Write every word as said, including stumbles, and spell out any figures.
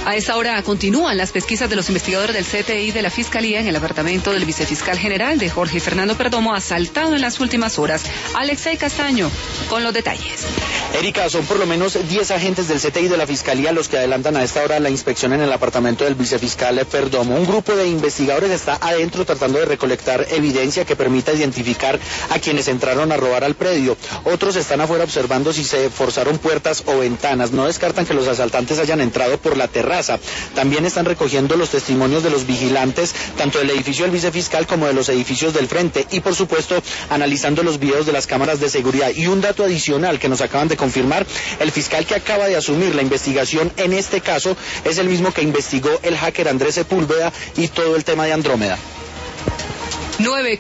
A esta hora continúan las pesquisas de los investigadores del C T I de la Fiscalía en el apartamento del vicefiscal general de Jorge Fernando Perdomo, asaltado en las últimas horas. Alexei Castaño con los detalles. Erika, son por lo menos diez agentes del C T I de la Fiscalía los que adelantan a esta hora la inspección en el apartamento del vicefiscal Perdomo. Un grupo de investigadores está adentro tratando de recolectar evidencia que permita identificar a quienes entraron a robar al predio. Otros están afuera observando si se forzaron puertas o ventanas. No descartan que los asaltantes hayan entrado por la terraza. También están recogiendo los testimonios de los vigilantes, tanto del edificio del vicefiscal como de los edificios del frente, y por supuesto analizando los videos de las cámaras de seguridad. Y un dato adicional que nos acaban de confirmar: el fiscal que acaba de asumir la investigación en este caso es el mismo que investigó el hacker Andrés Sepúlveda y todo el tema de Andrómeda. Nueve